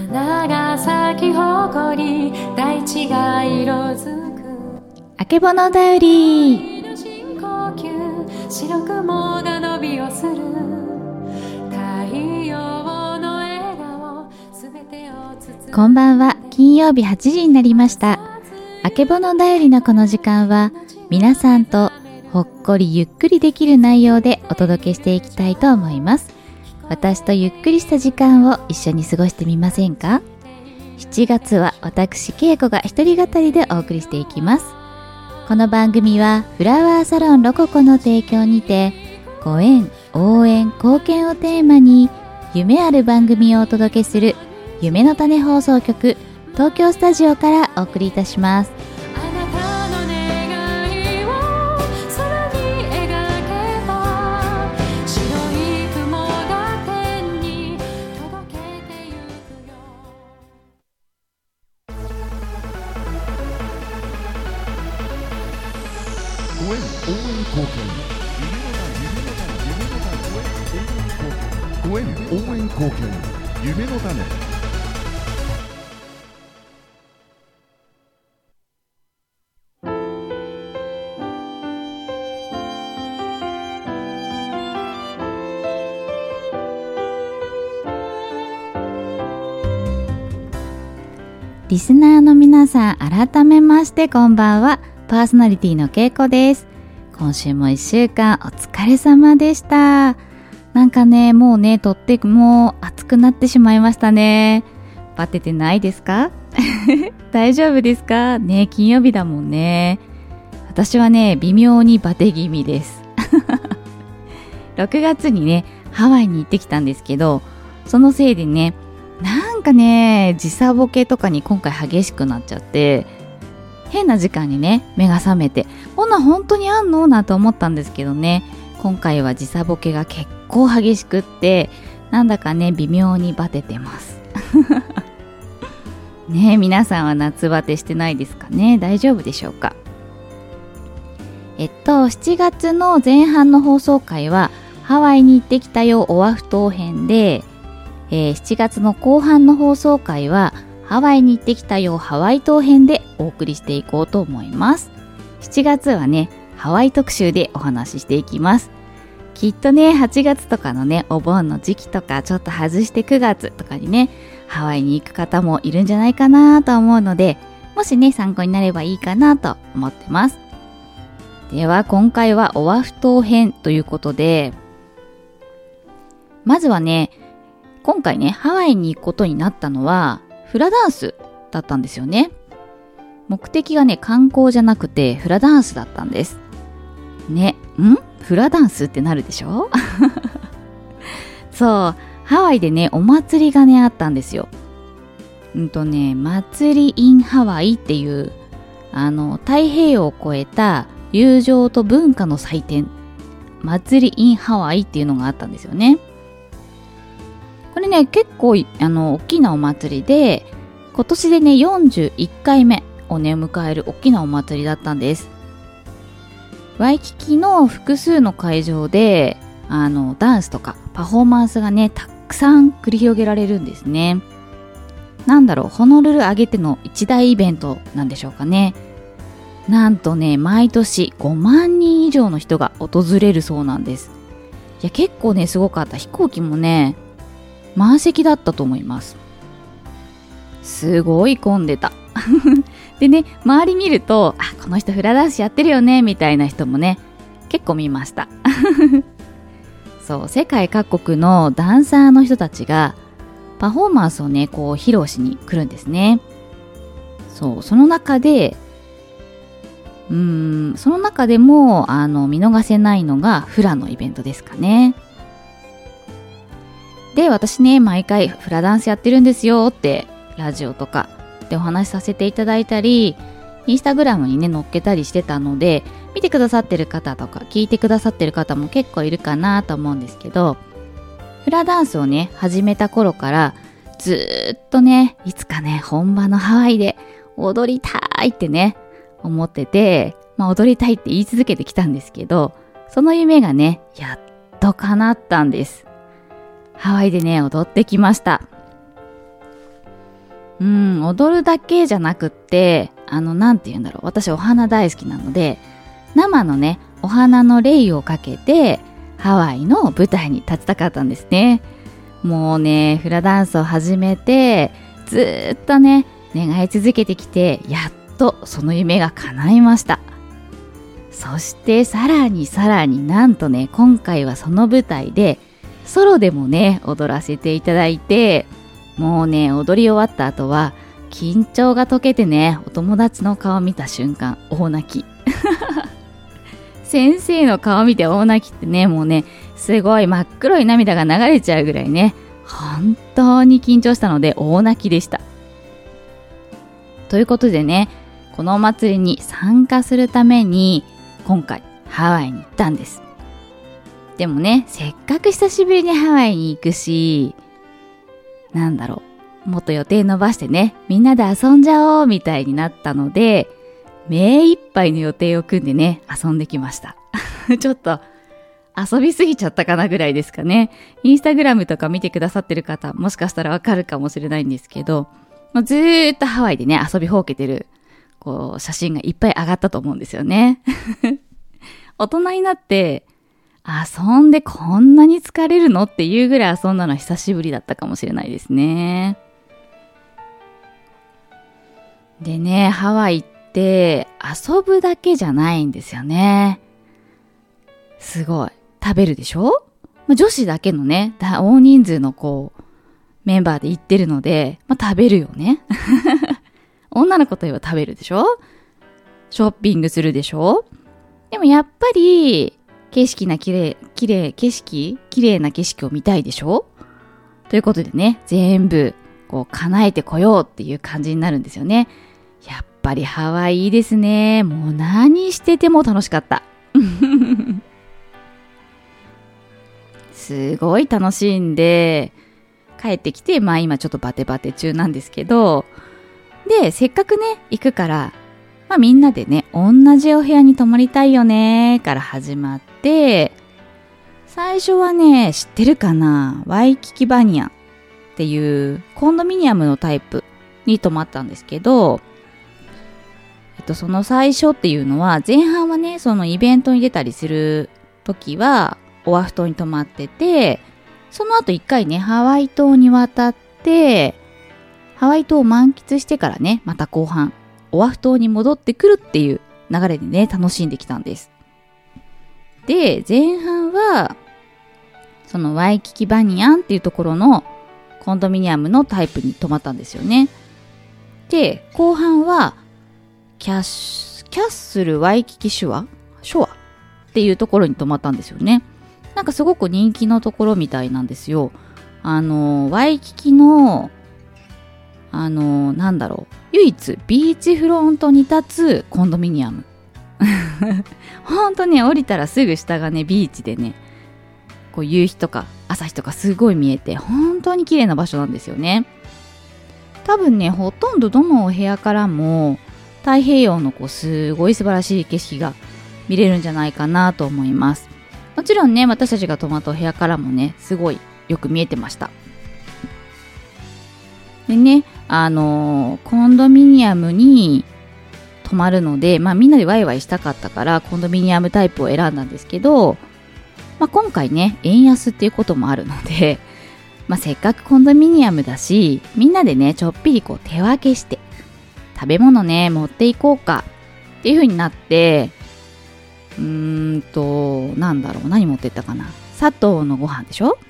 花が咲き誇り大地が色づくあけぼのだより深呼吸白雲が伸びをする太陽の笑顔すべてを包む。 こんばんは。金曜日8時になりました。あけぼのだよりのこの時間は皆さんとほっこりゆっくりできる内容でお届けしていきたいと思います。私とゆっくりした時間を一緒に過ごしてみませんか？ 7 月は私けいこが一人語りでお送りしていきます。この番組はフラワーサロンロココの提供にてご縁、応援、貢献をテーマに夢ある番組をお届けする夢の種放送局東京スタジオからお送りいたします。 ご縁応援貢献夢の種。 リスナーの皆さん、改めましてこんばんは。パーソナリティのけいこです。今週も1週間お疲れ様でした。なんかね、もうね、とっても暑くなってしまいましたね。バテてないですか？大丈夫ですかね？金曜日だもんね。私はね、微妙にバテ気味です。6月にね、ハワイに行ってきたんですけど、そのせいでね、なんかね、時差ボケとかに今回激しくなっちゃって、変な時間にね、目が覚めて、こんな本当にあんのなんて思ったんですけどね、今回は時差ボケが結構激しくって、なんだかね、微妙にバテてます。ねえ、皆さんは夏バテしてないですかね？大丈夫でしょうか？7月の前半の放送回は、ハワイに行ってきたよオアフ島編で、7月の後半の放送回はハワイに行ってきたよハワイ島編でお送りしていこうと思います。7月はね、ハワイ特集でお話ししていきます。きっとね、8月とかのね、お盆の時期とかちょっと外して9月とかにね、ハワイに行く方もいるんじゃないかなと思うので、もしね、参考になればいいかなと思ってます。では今回はオアフ島編ということで、まずはね、今回ね、ハワイに行くことになったのはフラダンスだったんですよね。目的がね、観光じゃなくてフラダンスだったんです。ね、フラダンスってなるでしょ？そう、ハワイでね、お祭りがね、あったんですよ。祭り in ハワイっていう、太平洋を越えた友情と文化の祭典、祭り in ハワイっていうのがあったんですよね。これね、結構大きなお祭りで、今年でね41回目をね迎える大きなお祭りだったんです。ワイキキの複数の会場でダンスとかパフォーマンスがねたくさん繰り広げられるんですね。ホノルル挙げての一大イベントなんでしょうかね。なんとね、毎年5万人以上の人が訪れるそうなんです。いや、結構ねすごかった。飛行機もね満席だったと思います。すごい混んでた。でね、周り見ると、この人フラダンスやってるよねみたいな人もね結構見ました。そう、世界各国のダンサーの人たちがパフォーマンスをねこう披露しに来るんですね。そう、その中でも見逃せないのがフラのイベントですかね。で、私ね、毎回フラダンスやってるんですよってラジオとかでお話しさせていただいたり、インスタグラムにね載っけたりしてたので、見てくださってる方とか聞いてくださってる方も結構いるかなと思うんですけど、フラダンスをね始めた頃からずっとね、いつかね本場のハワイで踊りたいってね思ってて、踊りたいって言い続けてきたんですけど、その夢がねやっと叶ったんです。ハワイでね踊ってきました。 踊るだけじゃなくって、なんて言うんだろう。私お花大好きなので、生のね、お花のレイをかけて、ハワイの舞台に立ちたかったんですね。もうね、フラダンスを始めて、ずーっとね、願い続けてきて、やっとその夢が叶いました。そしてさらになんとね、今回はその舞台で、ソロでもね、踊らせていただいて、もうね、踊り終わった後は、緊張が解けてね、お友達の顔見た瞬間、大泣き。先生の顔見て大泣きってね、もうね、すごい真っ黒い涙が流れちゃうぐらいね、本当に緊張したので大泣きでした。ということでね、このお祭りに参加するために、今回ハワイに行ったんです。でもね、せっかく久しぶりにハワイに行くし、なんだろう、もっと予定伸ばしてね、みんなで遊んじゃおうみたいになったので、目いっぱいの予定を組んでね、遊んできました。ちょっと遊びすぎちゃったかなぐらいですかね。インスタグラムとか見てくださってる方、もしかしたらわかるかもしれないんですけど、もうずーっとハワイでね、遊びほうけてる、写真がいっぱい上がったと思うんですよね。大人になって、遊んでこんなに疲れるのっていうぐらい遊んだのは久しぶりだったかもしれないですね。でね、ハワイって遊ぶだけじゃないんですよね。すごい。食べるでしょ？女子だけのね、大人数のメンバーで行ってるので、食べるよね。女の子といえば食べるでしょ？ショッピングするでしょ？でもやっぱり、綺麗な景色を見たいでしょ？ということでね、全部、叶えてこようっていう感じになるんですよね。やっぱりハワイいいですね。もう何してても楽しかった。すごい楽しんで、帰ってきて、今ちょっとバテバテ中なんですけど、で、せっかくね、行くから、みんなでね、同じお部屋に泊まりたいよね、から始まって、最初はね、知ってるかな？ワイキキバニアンっていうコンドミニアムのタイプに泊まったんですけど、その最初っていうのは、前半はね、そのイベントに出たりする時は、オアフ島に泊まってて、その後一回ね、ハワイ島に渡って、ハワイ島を満喫してからね、また後半、オアフ島に戻ってくるっていう流れでね、楽しんできたんです。で、前半は、そのワイキキバニアンっていうところのコンドミニアムのタイプに泊まったんですよね。で、後半は、キャッスルワイキキショアっていうところに泊まったんですよね。なんかすごく人気のところみたいなんですよ。ワイキキの、唯一ビーチフロントに立つコンドミニアム。ほんとね、降りたらすぐ下がね、ビーチでね、夕日とか朝日とかすごい見えて、本当に綺麗な場所なんですよね。多分ね、ほとんどどのお部屋からも、太平洋のすごい素晴らしい景色が見れるんじゃないかなと思います。もちろんね、私たちが泊まったお部屋からもね、すごいよく見えてました。でね、コンドミニアムに泊まるので、みんなでワイワイしたかったからコンドミニアムタイプを選んだんですけど、今回ね、円安っていうこともあるので、せっかくコンドミニアムだし、みんなでね、ちょっぴり手分けして、食べ物ね、持っていこうかっていう風になって、何持ってったかな。砂糖のご飯でしょ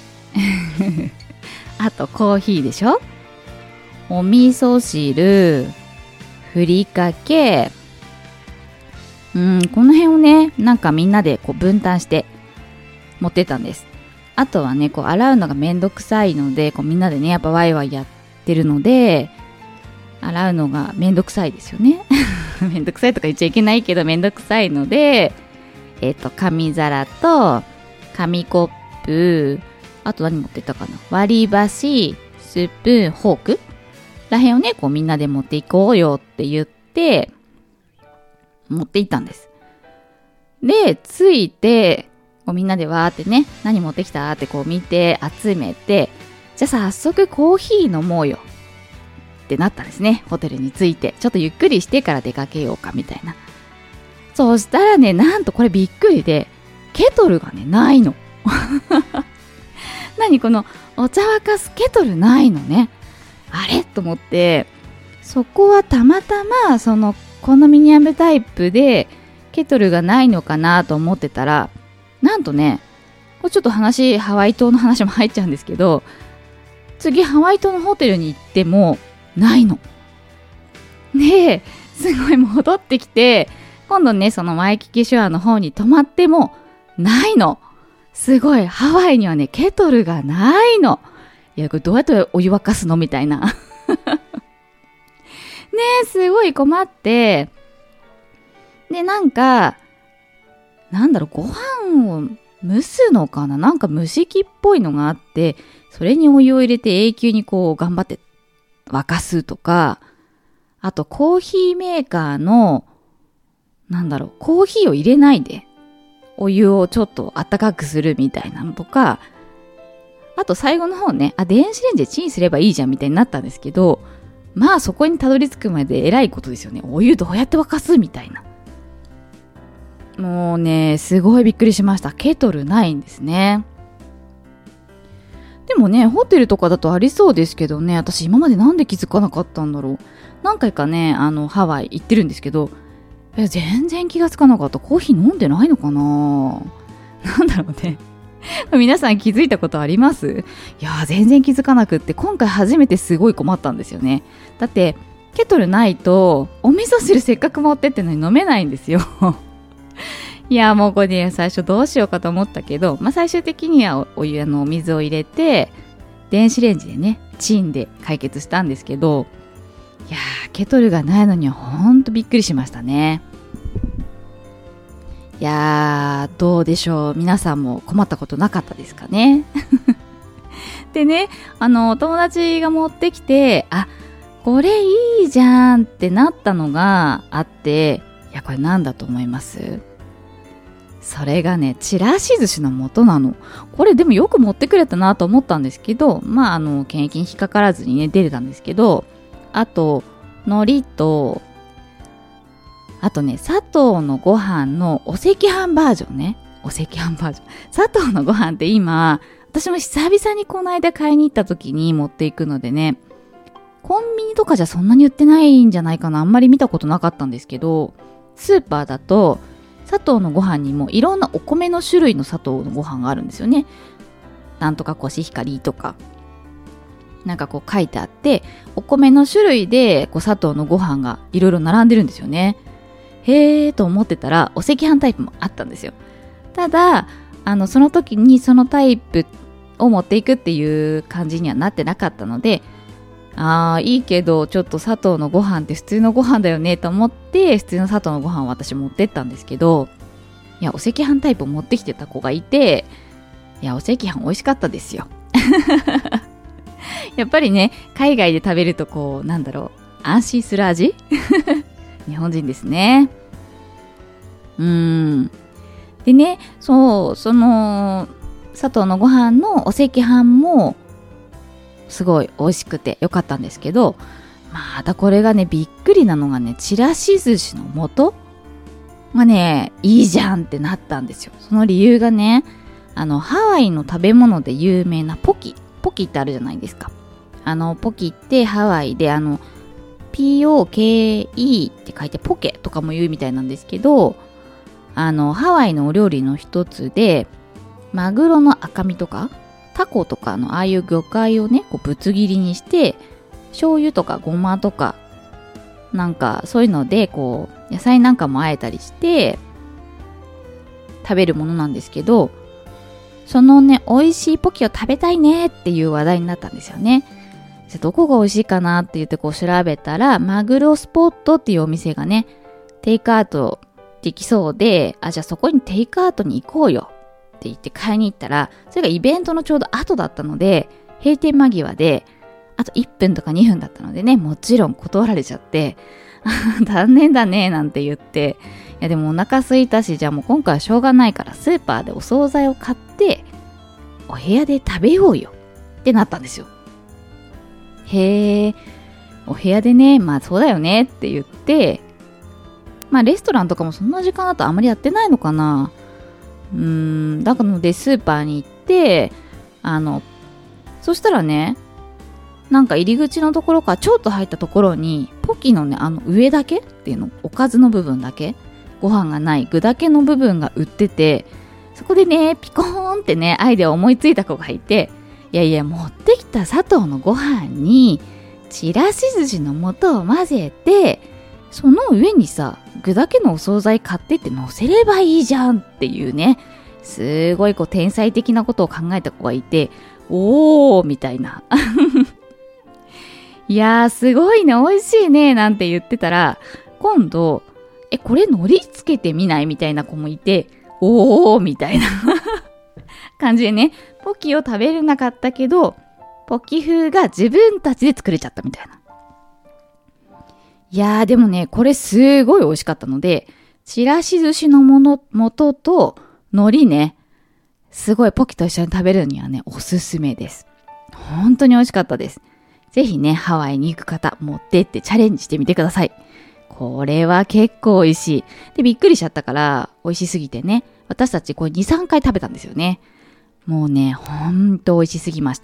あとコーヒーでしょ、お味噌汁、ふりかけ、この辺をね、なんかみんなで分担して持ってったんです。あとはね、洗うのがめんどくさいので、みんなでね、やっぱワイワイやってるので、洗うのがめんどくさいですよね。めんどくさいとか言っちゃいけないけど、めんどくさいので、紙皿と、紙コップ、あと何持ってったかな、割り箸、スプーン、フォークらへんをね、みんなで持っていこうよって言って、持って行ったんです。で、着いて、みんなでわーってね、何持ってきたって見て、集めて、じゃあ早速コーヒー飲もうよ。っってなったんですね。ホテルに着いてちょっとゆっくりしてから出かけようかみたいな。そうしたらね、なんとこれびっくりで、ケトルがねないの何このお茶沸かすケトルないのね。あれと思って、そこはたまたまそのコンドミニアムタイプでケトルがないのかなと思ってたら、なんとね、これちょっとハワイ島の話も入っちゃうんですけど、次ハワイ島のホテルに行ってもないの。で、すごい戻ってきて、今度ね、そのワイキキショアの方に泊まってもないの。すごい、ハワイにはね、ケトルがないの。いや、これどうやってお湯沸かすのみたいな。ねえ、すごい困って、で、なんだろう、ご飯を蒸すのかな、なんか蒸し器っぽいのがあって、それにお湯を入れて永久にこう頑張って沸かすとか、あとコーヒーメーカーのコーヒーを入れないでお湯をちょっと温かくするみたいなのとか、あと最後の方ね、電子レンジでチンすればいいじゃんみたいになったんですけど、まあそこにたどり着くまで偉いことですよね。お湯どうやって沸かすみたいな。もうね、すごいびっくりしました。ケトルないんですね。でもね、ホテルとかだとありそうですけどね、私今までなんで気づかなかったんだろう。何回かね、ハワイ行ってるんですけど、全然気がつかなかった。コーヒー飲んでないのかな。なんだろうね。皆さん気づいたことあります？いやー、全然気づかなくって、今回初めてすごい困ったんですよね。だってケトルないとお味噌汁せっかく持ってってのに飲めないんですよ。いや、もうこれね、最初どうしようかと思ったけど、最終的にはお水を入れて電子レンジでねチンで解決したんですけど、いやー、ケトルがないのにはほんとびっくりしましたね。いやー、どうでしょう、皆さんも困ったことなかったですかね。でね、お友達が持ってきて、これいいじゃんってなったのがあって、いや、これなんだと思います？それがね、ちらし寿司の素なの。これでもよく持ってくれたなと思ったんですけど、検疫に引っかからずにね出れたんですけど、あと海苔と、あとね、砂糖のご飯のお赤飯バージョンね。お赤飯バージョン。砂糖のご飯って今、私も久々にこの間買いに行った時に持っていくのでね、コンビニとかじゃそんなに売ってないんじゃないかな。あんまり見たことなかったんですけど、スーパーだと砂糖のご飯にもいろんなお米の種類の砂糖のご飯があるんですよね。なんとかコシヒカリとか。なんかこう書いてあって、お米の種類でこう砂糖のご飯がいろいろ並んでるんですよね。へーと思ってたら、お赤飯タイプもあったんですよ。ただ、その時にそのタイプを持っていくっていう感じにはなってなかったので、いいけどちょっと砂糖のご飯って普通のご飯だよねと思って、普通の砂糖のご飯を私持ってったんですけど、いや、お赤飯タイプを持ってきてた子がいて、いや、お赤飯美味しかったですよ。やっぱりね、海外で食べるとこう、安心する味日本人ですね。でね、その砂糖のご飯のお赤飯もすごい美味しくてよかったんですけど、またこれがね、びっくりなのがね、ちらし寿司の素がね、いいじゃんってなったんですよ。その理由がね、ハワイの食べ物で有名なポキってあるじゃないですか。ポキってハワイでPOKE って書いてポケとかも言うみたいなんですけど、ハワイのお料理の一つで、マグロの赤身とかタコとかのああいう魚介をね、こうぶつ切りにして、醤油とかごまとかなんかそういうのでこう野菜なんかもあえたりして食べるものなんですけど、そのね、美味しいポキを食べたいねっていう話題になったんですよね。どこが美味しいかなって言ってこう調べたら、マグロスポットっていうお店がね、テイクアウトできそうで、じゃあそこにテイクアウトに行こうよって言って買いに行ったら、それがイベントのちょうど後だったので、閉店間際であと1分とか2分だったのでね、もちろん断られちゃって、残念だねなんて言って、いやでもお腹空いたし、じゃあもう今回はしょうがないからスーパーでお惣菜を買ってお部屋で食べようよってなったんですよ。へー、 お部屋でね、まあそうだよねって言って、まあレストランとかもそんな時間だとあんまりやってないのかな。だからのでスーパーに行って、そしたらね、なんか入り口のところからちょっと入ったところに、ポキのね、上だけっていうの、おかずの部分だけ、ご飯がない具だけの部分が売ってて、そこでね、ピコーンってね、アイデアを思いついた子がいて、いやいや、持ってきた砂糖のご飯に、ちらし寿司の素を混ぜて、その上にさ、具だけのお惣菜買ってって乗せればいいじゃんっていうね、すごいこう天才的なことを考えた子がいて、おーみたいな。いやーすごいね、美味しいねなんて言ってたら、今度、これ海苔つけてみないみたいな子もいて、おーみたいな感じでね、ポキを食べれなかったけど、ポキ風が自分たちで作れちゃったみたいな。いやーでもね、これすごい美味しかったので、ちらし寿司の素と海苔ね、すごいポキと一緒に食べるにはね、おすすめです。本当に美味しかったです。ぜひね、ハワイに行く方、持ってってチャレンジしてみてください。これは結構美味しい。で、びっくりしちゃったから、美味しすぎてね、私たちこれ2、3回食べたんですよね。もうね、ほんと美味しすぎました。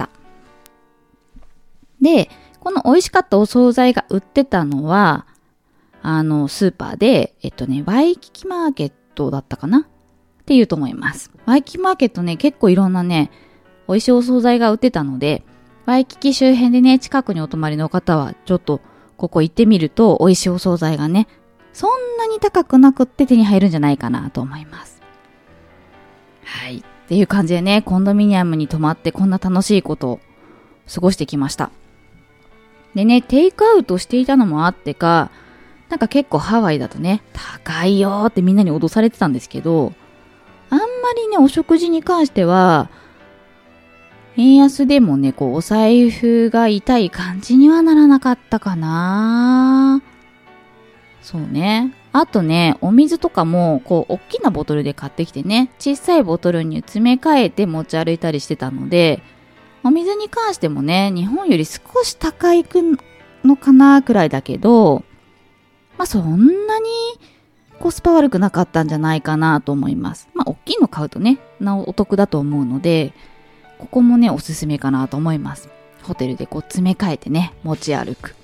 で、この美味しかったお惣菜が売ってたのは、スーパーで、ワイキキマーケットだったかなっていうと思います。ワイキキマーケットね、結構いろんなね、美味しいお惣菜が売ってたので、ワイキキ周辺でね、近くにお泊まりの方は、ちょっとここ行ってみると、美味しいお惣菜がね、そんなに高くなくって手に入るんじゃないかなと思います。はい。っていう感じでね、コンドミニアムに泊まってこんな楽しいことを過ごしてきました。でね、テイクアウトしていたのもあってか、なんか結構ハワイだとね、高いよーってみんなに脅されてたんですけど、あんまりね、お食事に関しては、円安でもね、こう、お財布が痛い感じにはならなかったかな。そうね。あとね、お水とかも、こう、大きなボトルで買ってきてね、小さいボトルに詰め替えて持ち歩いたりしてたので、お水に関してもね、日本より少し高いのかなくらいだけど、まあそんなにコスパ悪くなかったんじゃないかなと思います。まあ大きいの買うとね、なおお得だと思うので、ここもね、おすすめかなと思います。ホテルでこう詰め替えてね、持ち歩く。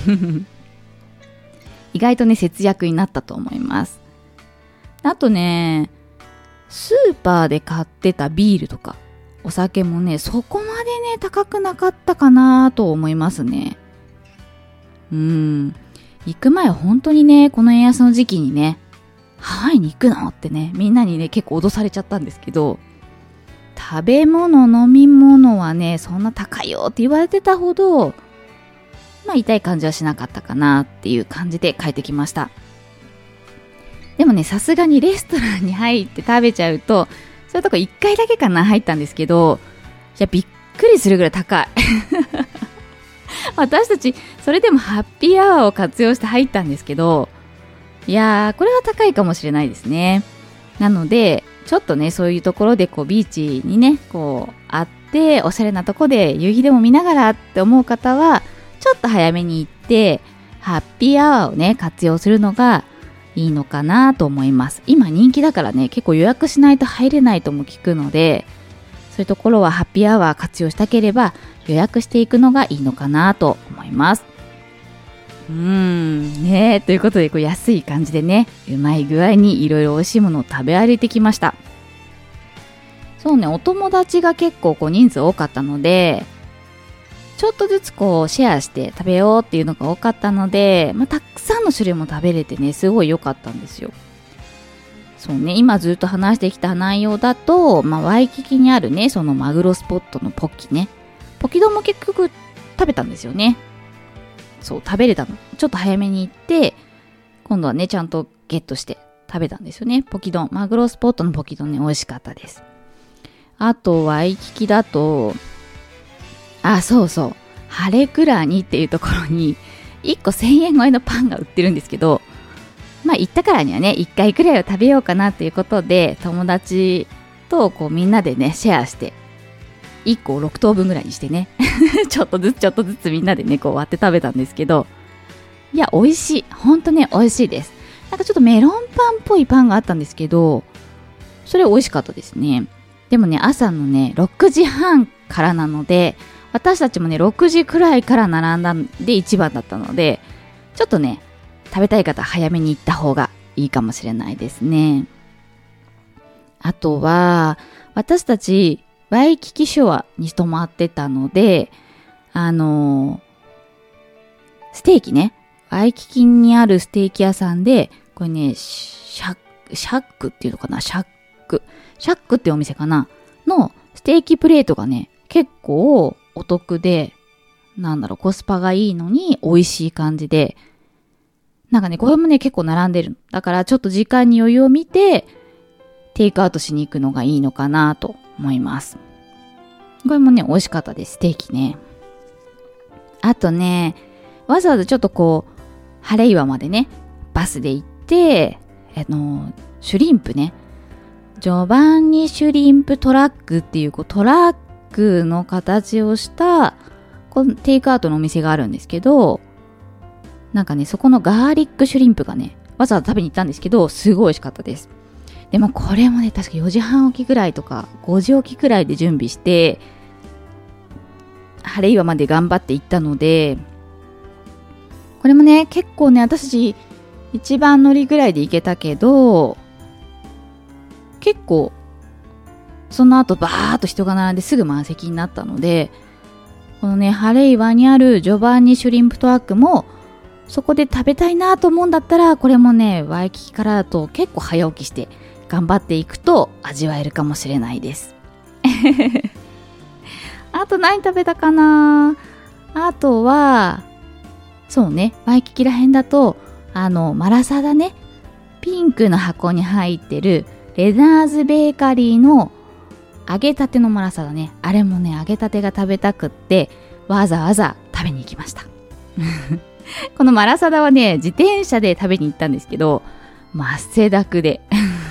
意外とね、節約になったと思います。あとね、スーパーで買ってたビールとか、お酒もね、そこまでね、高くなかったかなと思いますね。行く前本当にね、この円安の時期にね、ハワイに行くのってね、みんなにね、結構脅されちゃったんですけど、食べ物、飲み物はね、そんな高いよって言われてたほど、まあ痛い感じはしなかったかなっていう感じで帰ってきました。でもね、さすがにレストランに入って食べちゃうと、そういうとこ1回だけかな入ったんですけど、いやびっくりするぐらい高い。私たちそれでもハッピーアワーを活用して入ったんですけど、いやーこれは高いかもしれないですね。なのでちょっとね、そういうところでこうビーチにね、こうあっておしゃれなとこで夕日でも見ながらって思う方は、ちょっと早めに行ってハッピーアワーをね活用するのがいいのかなと思います。今人気だからね、結構予約しないと入れないとも聞くので、そういうところはハッピーアワー活用したければ予約していくのがいいのかなと思います。ね、ということでこう安い感じでね、うまい具合にいろいろ美味しいものを食べ歩いてきました。そうね、お友達が結構こう人数多かったので、ちょっとずつこうシェアして食べようっていうのが多かったので、たくさんの種類も食べれてね、すごい良かったんですよ。そうね、今ずっと話してきた内容だと、ワイキキにあるね、そのマグロスポットのポキね、ポキ丼も結局食べたんですよね。そう、食べれたの。ちょっと早めに行って、今度はね、ちゃんとゲットして食べたんですよね。ポキ丼、マグロスポットのポキ丼ね、美味しかったです。あと、ワイキキだと、そうそう、ハレクラニっていうところに、1個1000円超えのパンが売ってるんですけど、行ったからにはね、1回くらいは食べようかなっていうことで、友達とこうみんなでね、シェアして 1個を6等分ぐらいにしてねちょっとずつみんなでねこう割って食べたんですけど、いや美味しい、ほんとね美味しいです。なんかちょっとメロンパンっぽいパンがあったんですけど、それ美味しかったですね。でもね朝のね6時半からなので、私たちもね6時くらいから並んだんで一番だったので、ちょっとね食べたい方早めに行った方がいいかもしれないですね。あとは私たちワイキキショアに泊まってたので、ステーキね、ワイキキにあるステーキ屋さんで、これねシャックっていうのかな、シャックっていうお店かなのステーキプレートがね結構お得で、コスパがいいのに美味しい感じで、なんかねこれもね結構並んでる。だからちょっと時間に余裕を見てテイクアウトしに行くのがいいのかなと思います。これもね美味しかったです、ステーキね。あとねわざわざちょっとこうハレイワまでねバスで行って、シュリンプね、ジョバンニシュリンプトラックっていう、トラックの形をしたこのテイクアウトのお店があるんですけど、なんかねそこのガーリックシュリンプがねわざわざ食べに行ったんですけど、すごい美味しかったです。でもこれもね確か4時半起きぐらいとか5時起きくらいで準備してハレイワまで頑張って行ったので、これもね結構ね私たち一番乗りぐらいで行けたけど、結構その後バーっと人が並んですぐ満席になったので、このねハレイワにあるジョバンニシュリンプトラックもそこで食べたいなと思うんだったら、これもねワイキキからだと結構早起きして頑張っていくと味わえるかもしれないですあと何食べたかな。あとはそうね、ワイキキらへんだとマラサダね、ピンクの箱に入ってるレナーズベーカリーの揚げたてのマラサダね、あれもね揚げたてが食べたくってわざわざ食べに行きましたこのマラサダはね自転車で食べに行ったんですけど、汗だくで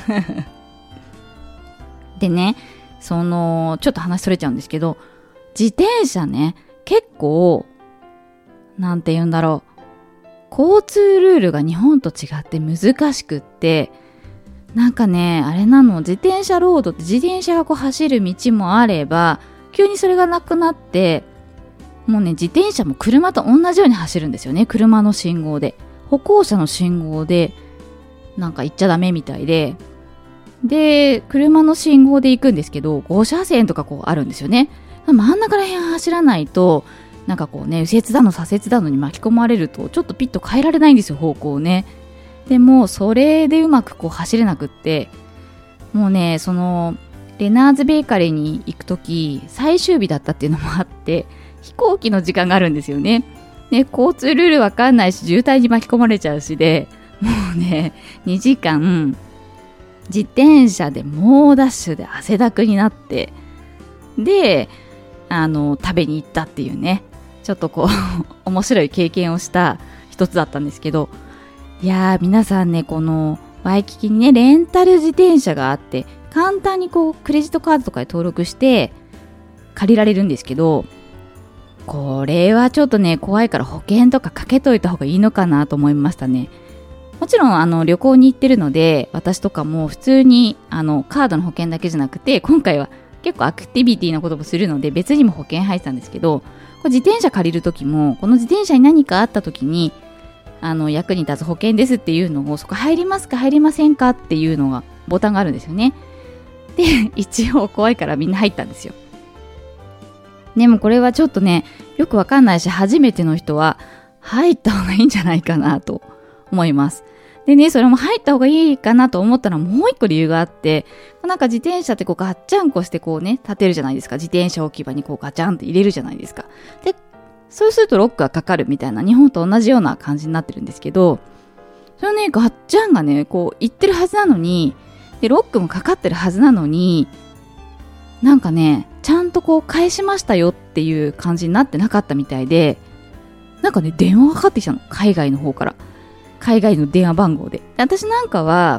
でね、ちょっと話それちゃうんですけど、自転車ね結構なんて言うんだろう、交通ルールが日本と違って難しくって、なんかねあれなの、自転車ロードって自転車がこう走る道もあれば、急にそれがなくなってもうね自転車も車と同じように走るんですよね。車の信号で、歩行者の信号でなんか行っちゃダメみたいで、車の信号で行くんですけど5車線とかこうあるんですよね。真ん中ら辺走らないとなんかこうね右折だの左折だのに巻き込まれるとちょっとピッと変えられないんですよ、方向をね。でもそれでうまくこう走れなくって、もうねレナーズベーカリーに行くとき最終日だったっていうのもあって、飛行機の時間があるんですよね。で交通ルールわかんないし渋滞に巻き込まれちゃうしで、もうね2時間自転車で猛ダッシュで汗だくになって、で食べに行ったっていうね、ちょっとこう面白い経験をした一つだったんですけど、いやー皆さんね、このワイキキにねレンタル自転車があって、簡単にこうクレジットカードとかで登録して借りられるんですけど、これはちょっとね怖いから保険とかかけといた方がいいのかなと思いましたね。もちろん旅行に行ってるので、私とかも普通にカードの保険だけじゃなくて、今回は結構アクティビティなこともするので別にも保険入ってたんですけど、これ自転車借りるときもこの自転車に何かあったときに役に立つ保険ですっていうのを、そこ入りますか入りませんかっていうのがボタンがあるんですよね。で一応怖いからみんな入ったんですよ。でもこれはちょっとねよくわかんないし、初めての人は入った方がいいんじゃないかなと思います。でね、それも入った方がいいかなと思ったらもう一個理由があって、なんか自転車ってこうガッチャンコしてこうね立てるじゃないですか。自転車置き場にこうガチャンって入れるじゃないですか。でそうするとロックがかかるみたいな、日本と同じような感じになってるんですけど、それねガッチャンがねこう言ってるはずなのに、でロックもかかってるはずなのに、なんかねちゃんとこう返しましたよっていう感じになってなかったみたいで、なんかね電話がかかってきたの、海外の方から。海外の電話番号で。私なんかは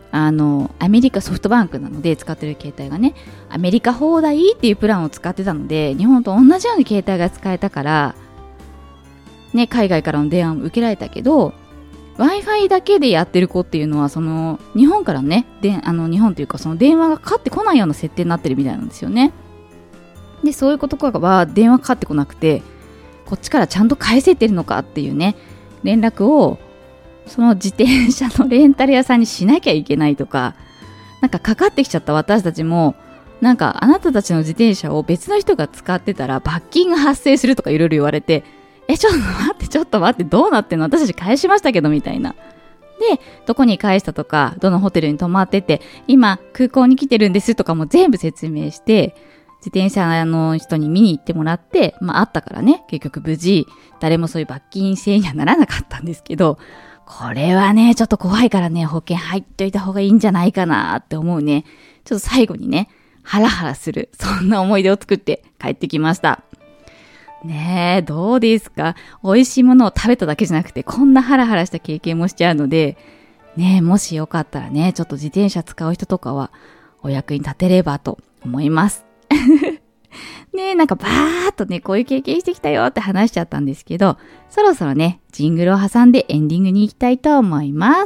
アメリカソフトバンクなので使ってる携帯がね、アメリカ放題っていうプランを使ってたので、日本と同じように携帯が使えたからね、海外からの電話も受けられたけど、 Wi-Fi だけでやってる子っていうのは、その日本からね、日本というかその電話がかかってこないような設定になってるみたいなんですよね。でそういう子とかは電話かかってこなくて、こっちからちゃんと返せてるのかっていうね、連絡をその自転車のレンタル屋さんにしなきゃいけないとか、なんかかかってきちゃった私たちも、なんかあなたたちの自転車を別の人が使ってたら罰金が発生するとかいろいろ言われて、ちょっと待ってどうなってんの、私たち返しましたけどみたいな。でどこに返したとか、どのホテルに泊まってて今空港に来てるんですとかも全部説明して、自転車の人に見に行ってもらって、あったからね、結局無事誰もそういう罰金制にはならなかったんですけど、これはねちょっと怖いからね、保険入っといた方がいいんじゃないかなって思うね。ちょっと最後にねハラハラする、そんな思い出を作って帰ってきましたね。えどうですか、美味しいものを食べただけじゃなくてこんなハラハラした経験もしちゃうのでね、もしよかったらね、ちょっと自転車使う人とかはお役に立てればと思いますね、なんかバーっとねこういう経験してきたよって話しちゃったんですけど、そろそろねジングルを挟んでエンディングに行きたいと思います。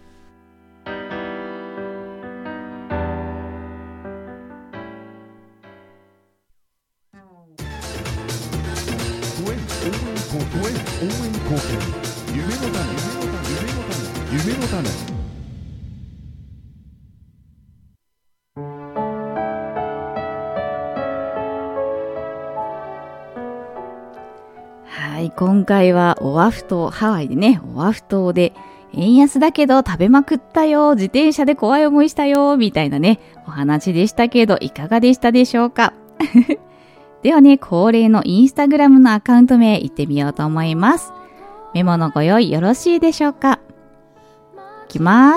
応援貢献、夢の種、夢の種。 はい、今回はオアフ島、ハワイでね、オアフ島で円安だけど食べまくったよ、自転車で怖い思いしたよ、みたいなね、お話でしたけど、いかがでしたでしょうかではね、恒例のインスタグラムのアカウント名行ってみようと思います。メモのご用意よろしいでしょうか。いきます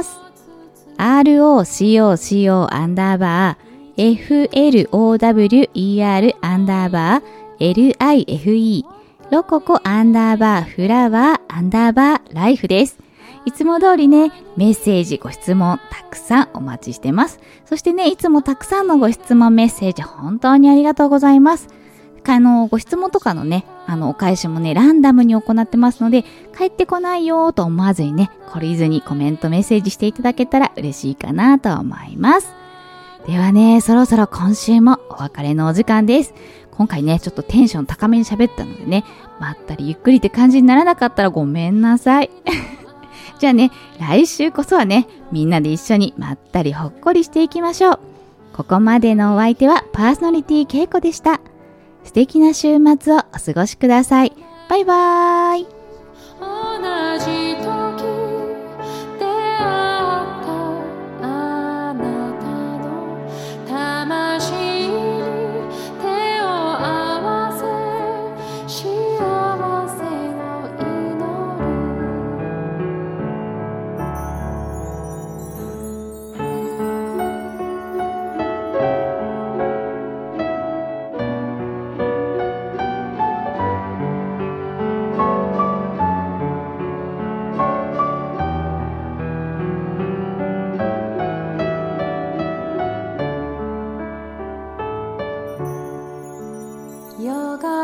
。ROCOCO_FLOWER_LIFE ロココフラワーライフです。いつも通りね、メッセージ、ご質問たくさんお待ちしてます。そしてね、いつもたくさんのご質問、メッセージ本当にありがとうございます。ご質問とかのね、お返しもね、ランダムに行ってますので、帰ってこないよと思わずにね、懲りずにコメント、メッセージしていただけたら嬉しいかなと思います。ではね、そろそろ今週もお別れのお時間です。今回ね、ちょっとテンション高めに喋ったのでね、まったりゆっくりって感じにならなかったらごめんなさい。じゃあね、来週こそはね、みんなで一緒にまったりほっこりしていきましょう。ここまでのお相手はパーソナリティけいこでした。素敵な週末をお過ごしください。バイバーイ。 同じ時出会ったあなたの魂に手を合わせ、幸せを祈る。夜が